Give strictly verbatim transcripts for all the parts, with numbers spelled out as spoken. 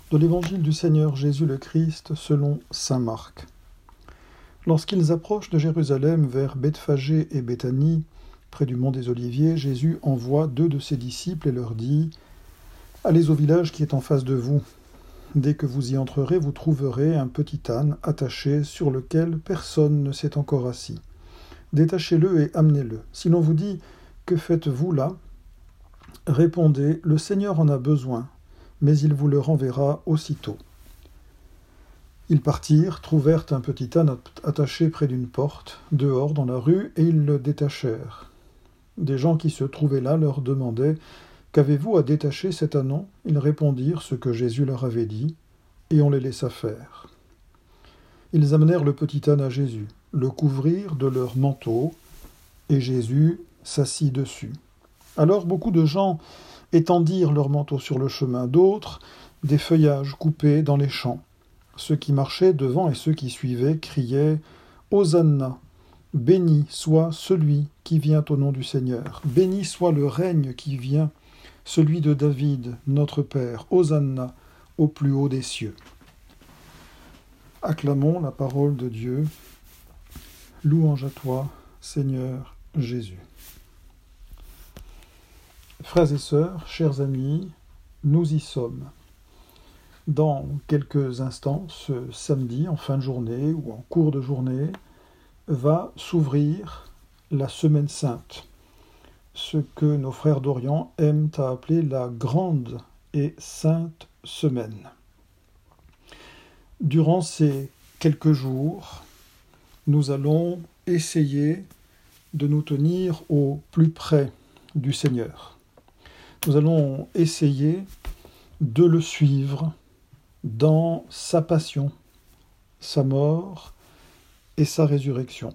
De l'Évangile du Seigneur Jésus le Christ selon saint Marc. Lorsqu'ils approchent de Jérusalem vers Bethphagée et Béthanie, près du mont des Oliviers, Jésus envoie deux de ses disciples et leur dit « Allez au village qui est en face de vous. Dès que vous y entrerez, vous trouverez un petit âne attaché sur lequel personne ne s'est encore assis. Détachez-le et amenez-le. Si l'on vous dit « Que faites-vous là ?» Répondez « Le Seigneur en a besoin. » mais il vous le renverra aussitôt. Ils partirent, trouvèrent un petit âne attaché près d'une porte, dehors dans la rue, et ils le détachèrent. Des gens qui se trouvaient là leur demandaient « Qu'avez-vous à détacher cet ânon ?» Ils répondirent ce que Jésus leur avait dit, et on les laissa faire. Ils amenèrent le petit âne à Jésus, le couvrirent de leur manteau, et Jésus s'assit dessus. Alors beaucoup de gens étendirent leurs manteaux sur le chemin, d'autres des feuillages coupés dans les champs. Ceux qui marchaient devant et ceux qui suivaient criaient « Hosanna ! Béni soit celui qui vient au nom du Seigneur. Béni soit le règne qui vient, celui de David, notre Père. Hosanna au plus haut des cieux. » Acclamons la parole de Dieu. Louange à toi, Seigneur Jésus. Frères et sœurs, chers amis, nous y sommes. Dans quelques instants, ce samedi, en fin de journée ou en cours de journée, va s'ouvrir la Semaine Sainte, ce que nos frères d'Orient aiment à appeler la Grande et Sainte Semaine. Durant ces quelques jours, nous allons essayer de nous tenir au plus près du Seigneur. Nous allons essayer de le suivre dans sa passion, sa mort et sa résurrection.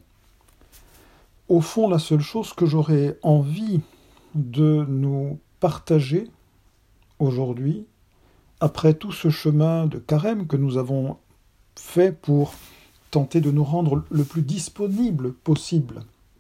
Au fond, la seule chose que j'aurais envie de nous partager aujourd'hui, après tout ce chemin de carême que nous avons fait pour tenter de nous rendre le plus disponible possible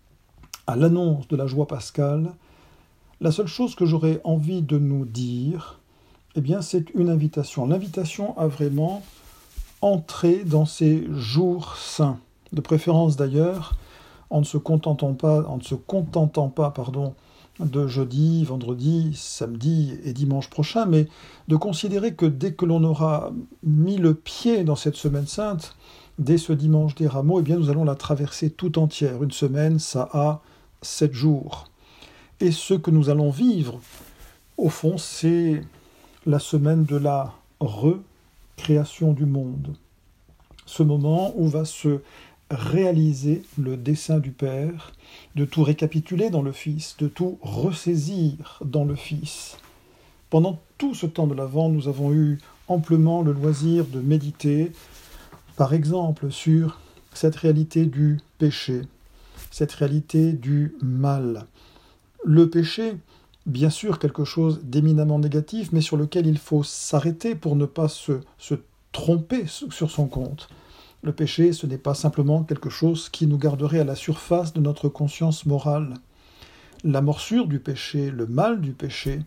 à l'annonce de la joie pascale, la seule chose que j'aurais envie de nous dire, eh bien, c'est une invitation. L'invitation à vraiment entrer dans ces jours saints. De préférence d'ailleurs, en ne se contentant pas, en ne se contentant pas, pardon, de jeudi, vendredi, samedi et dimanche prochain, mais de considérer que dès que l'on aura mis le pied dans cette semaine sainte, dès ce dimanche des Rameaux, eh bien, nous allons la traverser tout entière. Une semaine, ça a sept jours. Et ce que nous allons vivre, au fond, c'est la semaine de la recréation du monde. Ce moment où va se réaliser le dessein du Père, de tout récapituler dans le Fils, de tout ressaisir dans le Fils. Pendant tout ce temps de l'Avent, nous avons eu amplement le loisir de méditer, par exemple, sur cette réalité du péché, cette réalité du mal. Le péché, bien sûr, quelque chose d'éminemment négatif, mais sur lequel il faut s'arrêter pour ne pas se, se tromper sur son compte. Le péché, ce n'est pas simplement quelque chose qui nous garderait à la surface de notre conscience morale. La morsure du péché, le mal du péché,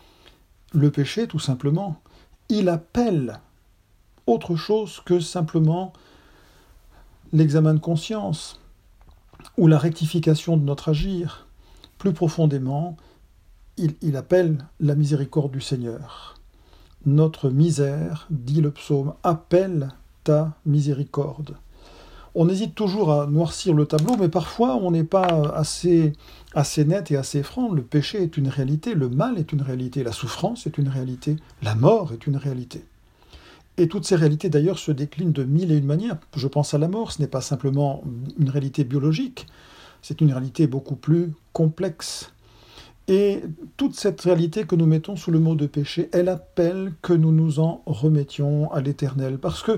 le péché, tout simplement, il appelle autre chose que simplement l'examen de conscience ou la rectification de notre agir. Plus profondément, il, il appelle la miséricorde du Seigneur. Notre misère, dit le psaume, appelle ta miséricorde. On hésite toujours à noircir le tableau, mais parfois on n'est pas assez, assez net et assez franc. Le péché est une réalité, le mal est une réalité, la souffrance est une réalité, la mort est une réalité. Et toutes ces réalités d'ailleurs se déclinent de mille et une manières. Je pense à la mort, ce n'est pas simplement une réalité biologique, c'est une réalité beaucoup plus complexe. Et toute cette réalité que nous mettons sous le mot de péché, elle appelle que nous nous en remettions à l'Éternel. Parce que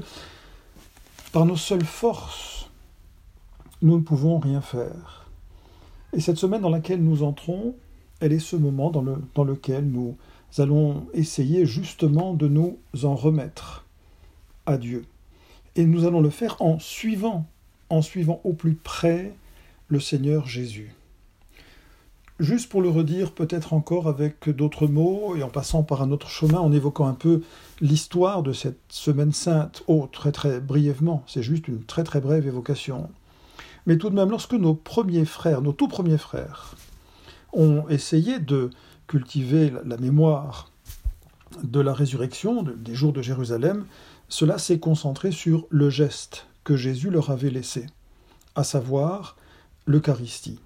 par nos seules forces, nous ne pouvons rien faire. Et cette semaine dans laquelle nous entrons, elle est ce moment dans, le, dans lequel nous allons essayer justement de nous en remettre à Dieu. Et nous allons le faire en suivant, en suivant au plus près le Seigneur Jésus. juste pour le redire peut-être encore avec d'autres mots et en passant par un autre chemin, en évoquant un peu l'histoire de cette semaine sainte, oh, très très brièvement, c'est juste une très très brève évocation. Mais tout de même, lorsque nos premiers frères, nos tout premiers frères, ont essayé de cultiver la mémoire de la résurrection, des jours de Jérusalem, cela s'est concentré sur le geste que Jésus leur avait laissé, à savoir l'Eucharistie,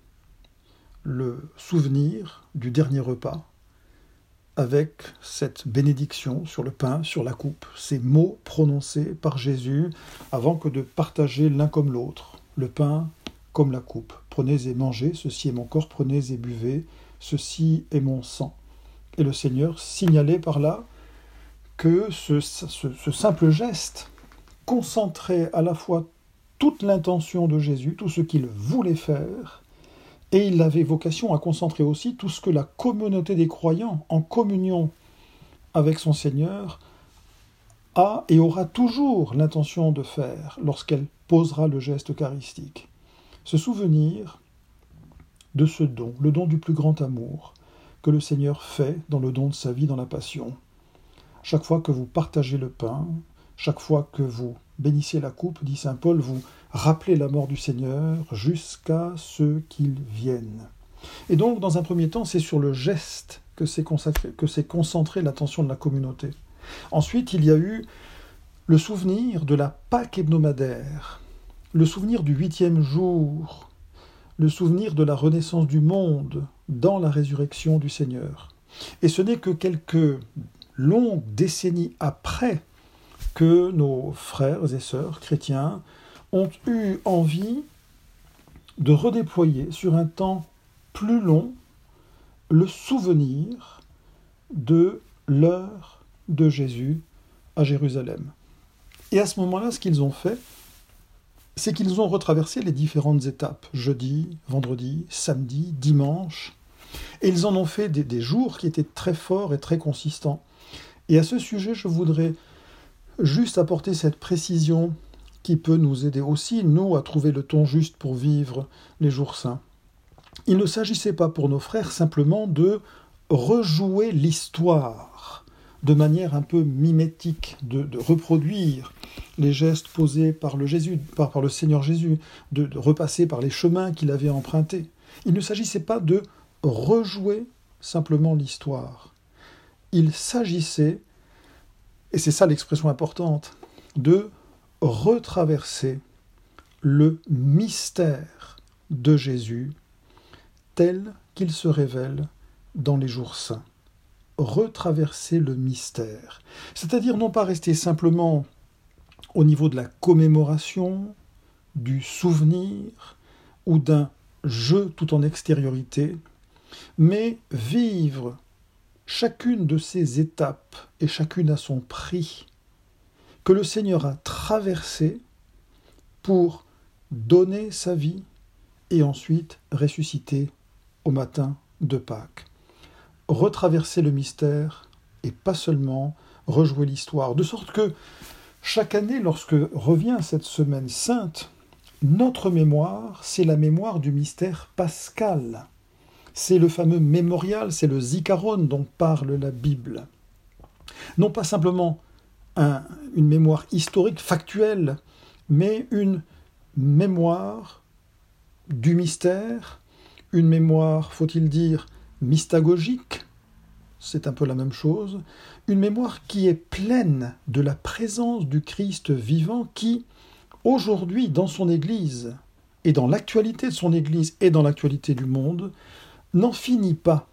le souvenir du dernier repas, avec cette bénédiction sur le pain, sur la coupe, ces mots prononcés par Jésus avant que de partager l'un comme l'autre, le pain comme la coupe. Prenez et mangez, ceci est mon corps, prenez et buvez, ceci est mon sang. Et le Seigneur signalait par là que ce, ce, ce simple geste concentrait à la fois toute l'intention de Jésus, tout ce qu'il voulait faire, et il avait vocation à concentrer aussi tout ce que la communauté des croyants, en communion avec son Seigneur, a et aura toujours l'intention de faire lorsqu'elle posera le geste eucharistique. Se souvenir de ce don, le don du plus grand amour que le Seigneur fait dans le don de sa vie, dans la passion. Chaque fois que vous partagez le pain, chaque fois que vous bénissez la coupe, dit saint Paul, vous rappelez la mort du Seigneur jusqu'à ce qu'il vienne. Et donc, dans un premier temps, c'est sur le geste que s'est consacré, que s'est concentrée l'attention de la communauté. Ensuite, il y a eu le souvenir de la Pâque hebdomadaire, le souvenir du huitième jour, le souvenir de la renaissance du monde dans la résurrection du Seigneur. Et ce n'est que quelques longues décennies après que nos frères et sœurs chrétiens ont eu envie de redéployer sur un temps plus long le souvenir de l'heure de Jésus à Jérusalem. Et à ce moment-là, ce qu'ils ont fait, c'est qu'ils ont retraversé les différentes étapes, jeudi, vendredi, samedi, dimanche, et ils en ont fait des, des jours qui étaient très forts et très consistants. Et à ce sujet, je voudrais juste apporter cette précision qui peut nous aider aussi, nous, à trouver le ton juste pour vivre les jours saints. Il ne s'agissait pas pour nos frères simplement de rejouer l'histoire de manière un peu mimétique, de, de reproduire les gestes posés par le, Jésus, par, par le Seigneur Jésus, de, de repasser par les chemins qu'il avait empruntés. Il ne s'agissait pas de rejouer simplement l'histoire. Il s'agissait, et c'est ça l'expression importante, de retraverser le mystère de Jésus tel qu'il se révèle dans les jours saints. Retraverser le mystère, c'est-à-dire non pas rester simplement au niveau de la commémoration, du souvenir ou d'un jeu tout en extériorité, mais vivre chacune de ces étapes et chacune à son prix que le Seigneur a traversé pour donner sa vie et ensuite ressusciter au matin de Pâques. Retraverser le mystère et pas seulement rejouer l'histoire. De sorte que chaque année, lorsque revient cette semaine sainte, notre mémoire, c'est la mémoire du mystère pascal. C'est le fameux mémorial, c'est le zikaron dont parle la Bible. Non pas simplement un, une mémoire historique, factuelle, mais une mémoire du mystère, une mémoire, faut-il dire, mystagogique, c'est un peu la même chose, une mémoire qui est pleine de la présence du Christ vivant qui, aujourd'hui, dans son Église, et dans l'actualité de son Église et dans l'actualité du monde, n'en finit pas,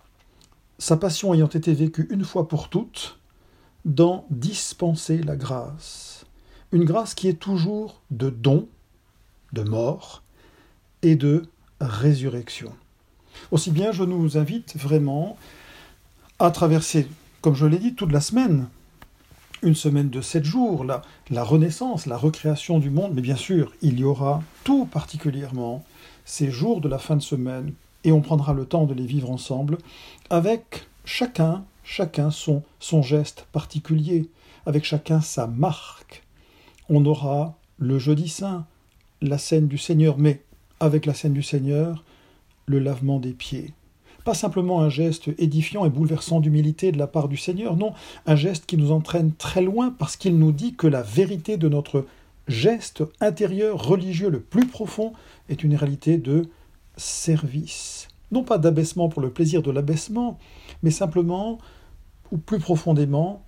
sa passion ayant été vécue une fois pour toutes, d'en dispenser la grâce. Une grâce qui est toujours de don, de mort et de résurrection. Aussi bien, je nous invite vraiment à traverser, comme je l'ai dit, toute la semaine, une semaine de sept jours, la, la renaissance, la recréation du monde, mais bien sûr, il y aura tout particulièrement ces jours de la fin de semaine, et on prendra le temps de les vivre ensemble, avec chacun, chacun son, son geste particulier, avec chacun sa marque. On aura le jeudi saint, la scène du Seigneur, mais avec la scène du Seigneur, le lavement des pieds. Pas simplement un geste édifiant et bouleversant d'humilité de la part du Seigneur, non, un geste qui nous entraîne très loin parce qu'il nous dit que la vérité de notre geste intérieur, religieux le plus profond, est une réalité de service. Non pas d'abaissement pour le plaisir de l'abaissement, mais simplement, ou plus profondément,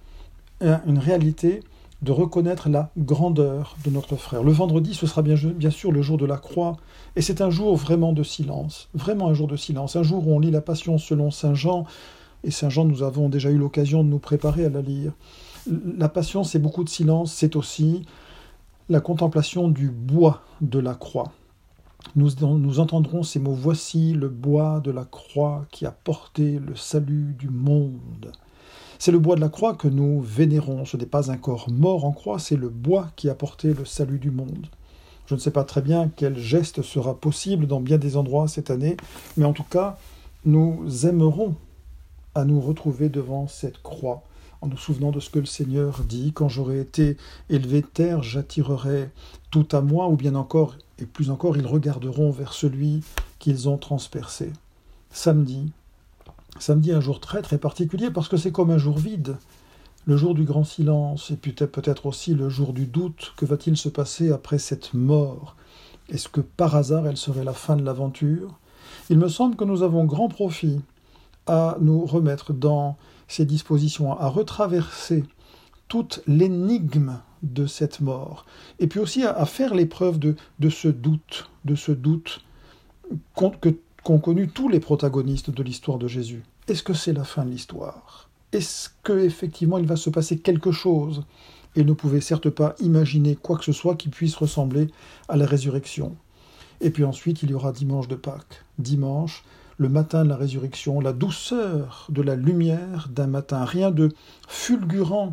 une réalité de reconnaître la grandeur de notre frère. Le vendredi, ce sera bien, bien sûr le jour de la croix, et c'est un jour vraiment de silence, vraiment un jour de silence, un jour où on lit la Passion selon Saint Jean, et Saint Jean, nous avons déjà eu l'occasion de nous préparer à la lire. La Passion, c'est beaucoup de silence, c'est aussi la contemplation du bois de la croix. Nous, nous entendrons ces mots « Voici le bois de la croix qui a porté le salut du monde ». C'est le bois de la croix que nous vénérons. Ce n'est pas un corps mort en croix, c'est le bois qui a porté le salut du monde. Je ne sais pas très bien quel geste sera possible dans bien des endroits cette année, mais en tout cas, nous aimerons à nous retrouver devant cette croix, en nous souvenant de ce que le Seigneur dit, « Quand j'aurai été élevé de terre, j'attirerai tout à moi », ou bien encore, et plus encore, ils regarderont vers celui qu'ils ont transpercé. Samedi, Samedi, un jour très très particulier parce que c'est comme un jour vide, le jour du grand silence et peut-être aussi le jour du doute. Que va-t-il se passer après cette mort? Est-ce que par hasard elle serait la fin de l'aventure? Il me semble que nous avons grand profit à nous remettre dans ces dispositions, à retraverser toute l'énigme de cette mort et puis aussi à, à faire l'épreuve de, de ce doute, de ce doute qu'ont que qu'ont connu tous les protagonistes de l'histoire de Jésus. Est-ce que c'est la fin de l'histoire? Est-ce qu'effectivement il va se passer quelque chose? Ils ne pouvaient certes pas imaginer quoi que ce soit qui puisse ressembler à la résurrection. Et puis ensuite, il y aura dimanche de Pâques. Dimanche, le matin de la résurrection, la douceur de la lumière d'un matin. Rien de fulgurant,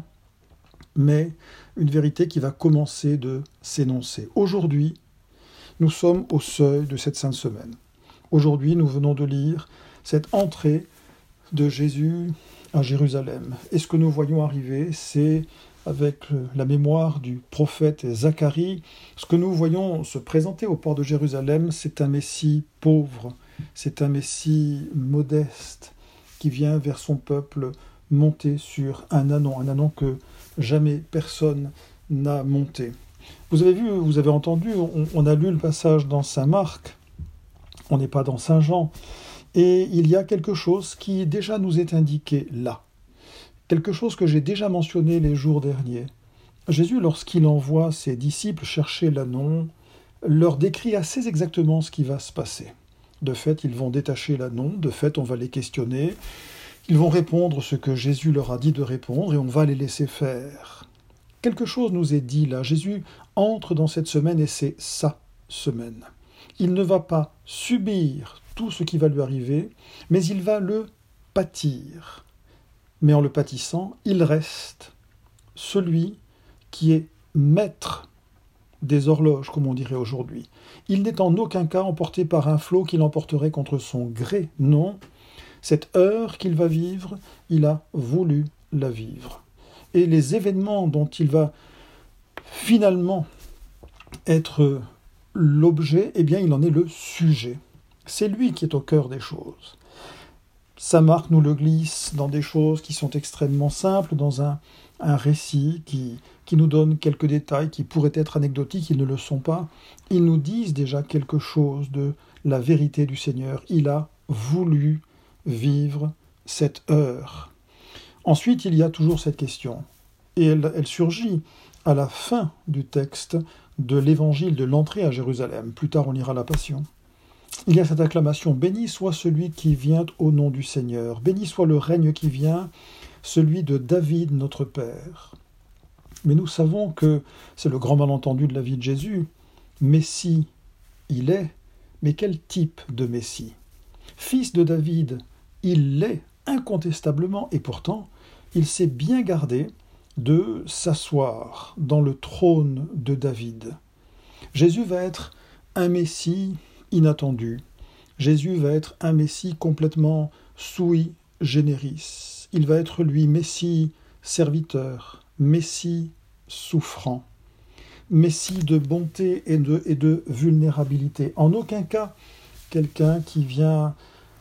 mais une vérité qui va commencer de s'énoncer. Aujourd'hui, nous sommes au seuil de cette Sainte Semaine. Aujourd'hui, nous venons de lire cette entrée de Jésus à Jérusalem. Et ce que nous voyons arriver, c'est, avec la mémoire du prophète Zacharie, ce que nous voyons se présenter au port de Jérusalem, c'est un Messie pauvre, c'est un Messie modeste, qui vient vers son peuple monté sur un ânon, un ânon que jamais personne n'a monté. Vous avez vu, vous avez entendu, on, on a lu le passage dans Saint Marc, on n'est pas dans Saint Jean, et il y a quelque chose qui déjà nous est indiqué là. Quelque chose que j'ai déjà mentionné les jours derniers. Jésus, lorsqu'il envoie ses disciples chercher l'ânon, leur décrit assez exactement ce qui va se passer. De fait, ils vont détacher l'ânon, de fait, on va les questionner, ils vont répondre ce que Jésus leur a dit de répondre, et on va les laisser faire. Quelque chose nous est dit là. Jésus entre dans cette semaine, et c'est sa semaine. Il ne va pas subir tout ce qui va lui arriver, mais il va le pâtir. Mais en le pâtissant, il reste celui qui est maître des horloges, comme on dirait aujourd'hui. Il n'est en aucun cas emporté par un flot qui l'emporterait contre son gré. Non, cette heure qu'il va vivre, il a voulu la vivre. Et les événements dont il va finalement être l'objet, eh bien, il en est le sujet. C'est lui qui est au cœur des choses. Saint Marc nous le glisse dans des choses qui sont extrêmement simples, dans un, un récit qui, qui nous donne quelques détails qui pourraient être anecdotiques, ils ne le sont pas. Ils nous disent déjà quelque chose de la vérité du Seigneur. Il a voulu vivre cette heure. Ensuite, il y a toujours cette question, et elle, elle surgit à la fin du texte de l'évangile de l'entrée à Jérusalem. Plus tard, on lira la Passion. Il y a cette acclamation « Béni soit celui qui vient au nom du Seigneur, béni soit le règne qui vient, celui de David notre Père. » Mais nous savons que c'est le grand malentendu de la vie de Jésus. Messie, il est, mais quel type de Messie? Fils de David, il l'est incontestablement, et pourtant, il s'est bien gardé de s'asseoir dans le trône de David. Jésus va être un Messie inattendu. Jésus va être un Messie complètement sui generis. Il va être, lui, Messie serviteur, Messie souffrant, Messie de bonté et de, et de vulnérabilité. En aucun cas, quelqu'un qui vient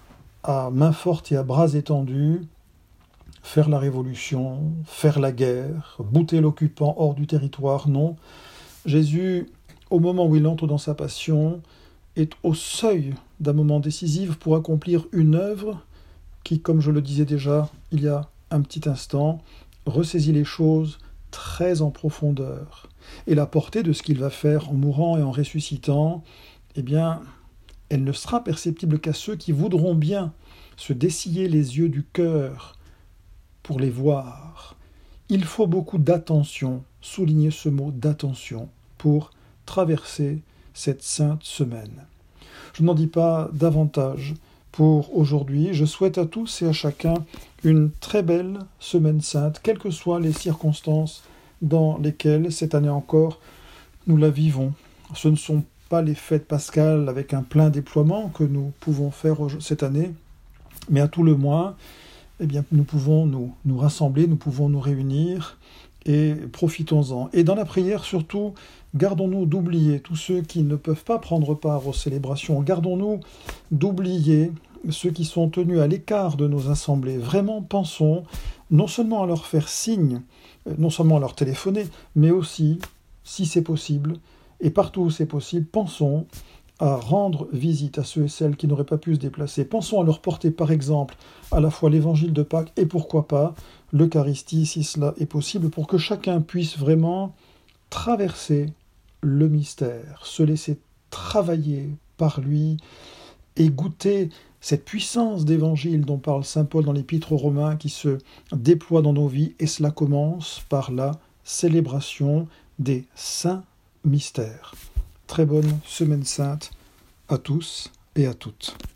à main forte et à bras étendus, faire la révolution, faire la guerre, bouter l'occupant hors du territoire, non. Jésus, au moment où il entre dans sa passion, est au seuil d'un moment décisif pour accomplir une œuvre qui, comme je le disais déjà il y a un petit instant, ressaisit les choses très en profondeur. Et la portée de ce qu'il va faire en mourant et en ressuscitant, eh bien, elle ne sera perceptible qu'à ceux qui voudront bien se dessiller les yeux du cœur pour les voir. Il faut beaucoup d'attention, souligner ce mot d'attention, pour traverser cette sainte semaine. Je n'en dis pas davantage pour aujourd'hui. Je souhaite à tous et à chacun une très belle semaine sainte, quelles que soient les circonstances dans lesquelles, cette année encore, nous la vivons. Ce ne sont pas les fêtes pascales avec un plein déploiement que nous pouvons faire cette année, mais à tout le moins, eh bien, nous pouvons nous, nous rassembler, nous pouvons nous réunir et profitons-en. Et dans la prière, surtout, gardons-nous d'oublier tous ceux qui ne peuvent pas prendre part aux célébrations. Gardons-nous d'oublier ceux qui sont tenus à l'écart de nos assemblées. Vraiment, pensons non seulement à leur faire signe, non seulement à leur téléphoner, mais aussi, si c'est possible, et partout où c'est possible, pensons à rendre visite à ceux et celles qui n'auraient pas pu se déplacer. Pensons à leur porter, par exemple, à la fois l'évangile de Pâques et pourquoi pas l'Eucharistie, si cela est possible, pour que chacun puisse vraiment traverser le mystère, se laisser travailler par lui et goûter cette puissance d'évangile dont parle saint Paul dans l'Épître aux Romains qui se déploie dans nos vies, et cela commence par la célébration des saints mystères. Très bonne semaine sainte à tous et à toutes.